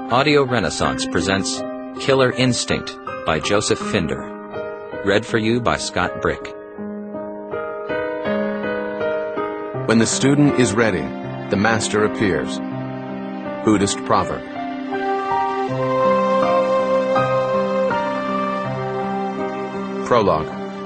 Audio Renaissance presents Killer Instinct by Joseph Finder. Read for you by Scott Brick. When the student is ready, the master appears. Buddhist proverb. Prologue.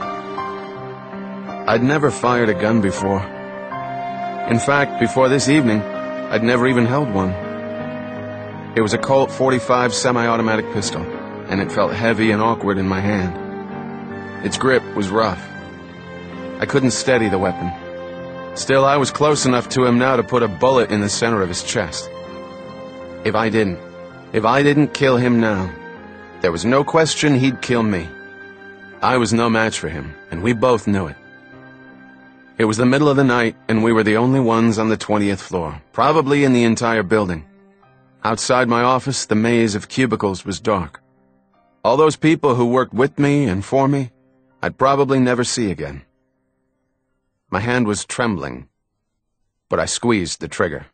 I'd never fired a gun before. In fact, before this evening, I'd never even held one. It was a Colt 45 semi-automatic pistol, and it felt heavy and awkward in my hand. Its grip was rough. I couldn't steady the weapon. Still, I was close enough to him now to put a bullet in the center of his chest. If I didn't kill him now, there was no question he'd kill me. I was no match for him, and we both knew it. It was the middle of the night, and we were the only ones on the 20th floor, probably in the entire building. Outside my office, the maze of cubicles was dark. All those people who worked with me and for me, I'd probably never see again. My hand was trembling, but I squeezed the trigger.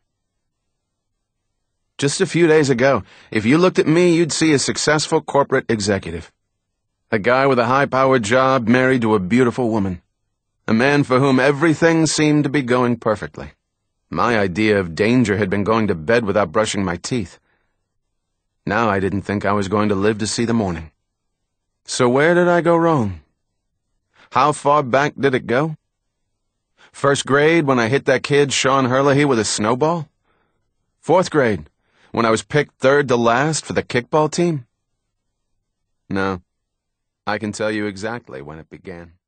Just a few days ago, if you looked at me, you'd see a successful corporate executive. A guy with a high-powered job married to a beautiful woman. A man for whom everything seemed to be going perfectly. My idea of danger had been going to bed without brushing my teeth. Now I didn't think I was going to live to see the morning. So where did I go wrong? How far back did it go? First grade, when I hit that kid, Sean Herlihy, with a snowball? Fourth grade, when I was picked third to last for the kickball team? No, I can tell you exactly when it began.